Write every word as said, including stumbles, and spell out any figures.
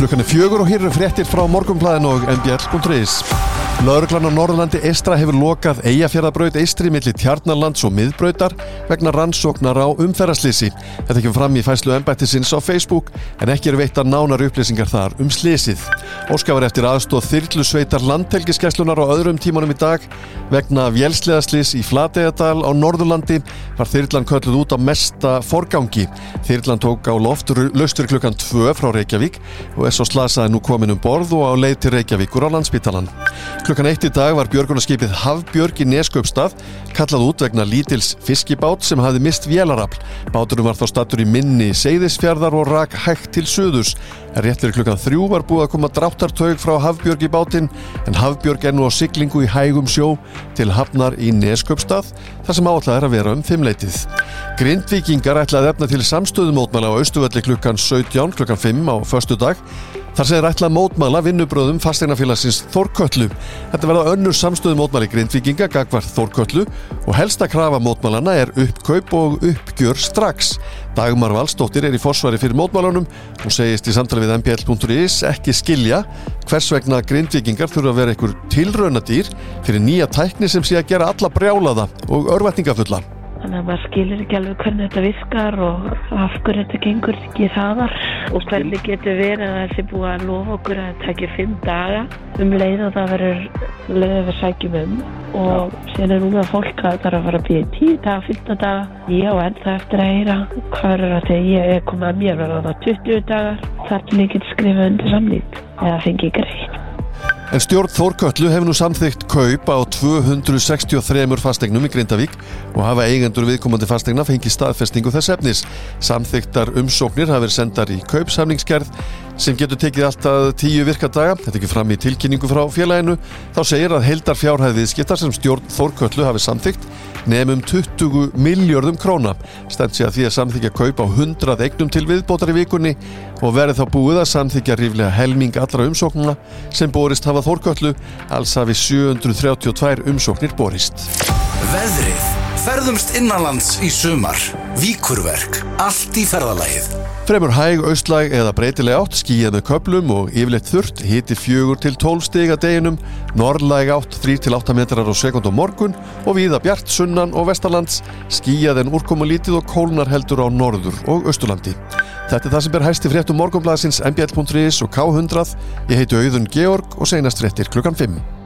Klukkan er fjögur og hér eru fréttir frá Morgunblaðinu og m b l punktur is. Lögreglan á Norðurlandi eystra hefur lokað Eyjafjarðarbraut eystri milli Tjarnarlands og Miðbrautar vegna rannsóknar á umferðarslysi. Þetta kemur fram í færslu embættisins á Facebook en ekki eru veittar nánar upplýsingar þar um slysið. Óskað var eftir aðstoð þyrlusveitar Landhelgisgæslunnar á öðrum tímanum í dag vegna vélsleðaslys í Flateyjardal á Norðurlandi var þyrlan kölluð út á mesta forgangi. Þyrlan tók á loft laustur klukkan tvö frá Reykjavík og er svo slasaði nú komin um borð og á leið til Reykjavíkur á Landspítalann. Klukkan eitt í dag var björgunarskipið Hafbjörg í Neskaupstað kallað út vegna lítils fiskibát sem hafði mist vélarafl. Báturinn var þá staddur í mynni Seyðisfjarðar og rak hægt til suðurs. En rétt fyrir klukkan þrjú var búið að koma dráttartaug frá Hafbjörg í bátinn en Hafbjörg er nú á siglingu í hægum sjó til hafnar í Neskaupstað þar sem áætlað er að vera um fimmleytið. Grindvíkingar ætlaði efna til samstöðumótmæla á Austurvelli klukkan sautján klukkan fimm á föstudag. Þar segir ætlað mótmæla vinnubröðum fasteignafélagsins Þórkötlu. Þetta verða önnur samstöðumótmæli Grindvíkinga gagnvart Þórkötlu og helsta krafa mótmælanna er uppkaup og uppgjör strax. Dagmar Valsdóttir er í forsvari fyrir mótmælunum og segist í samtali við m b l punktur is ekki skilja hvers vegna Grindvíkingar þurfa að vera einhver tilraunadýr fyrir nýja tækni sem sé að gera alla brjálaða og örvæntingafulla. Þannig að maður skilur ekki alveg hvernig þetta virkar og af hverju þetta gengur ekki hraðar og hvernig getur verið að þessi búið að lofa okkur að það takir fimm daga um leið og það verður leið við sækjum um og síðan er núna fólk að það er að fara að bíða tíu daga, fimmtán daga. Ég á ennþá eftir að heyra hvað er að þegar ég er komið að mér verða það tuttugu dagar þar til ég get skrifað undir samning eða fengi greitt. En stjórn Þórkötlu hefur nú samþykkt kaup á tvö hundruð sextíu og þremur fasteignum í Grindavík og hafa eigendur viðkomandi fasteigna fengið staðfestingu þess efnis. Samþykktar umsóknir hafa verið sendar í kaupsamningsgerð sem getur tekið alltaf tíu virkadaga. Þetta ekki fram í tilkynningu frá félaginu. Þá segir að heildarfjárhæð viðskipta sem stjórn Þórkötlu hafi samþykkt nemur um tuttugu milljörðum króna. Stefnt sé að því að samþykkja kaup á hundrað eignum til viðbótar í vikunni og verið þá búið að samþykkja ríflega helming allra umsóknina sem borist hafa Þórkötlu. Alls hafi sjö hundruð þrjátíu og tvær umsóknir borist. Veðrið. Ferðumst innanlands í sumar. Víkurverk. Allt í ferðalagið. Fremur hæg austlæg eða breytileg átt, skýjað með köflum og yfirleitt þurrt, hiti fjögur til tólf stig að deginum, norðlæg átt þrír til átta metrar á sekúndu á morgun og víða bjart sunnan og vestanlands, skýjað en úrkomulítið og kólnar heldur á norður og austurlandi. Þetta er það sem ber hæst í fréttum Morgunblaðsins m b l punktur is og K hundrað. Ég heiti Auðun Georg og seinast fréttir klukkan fimm.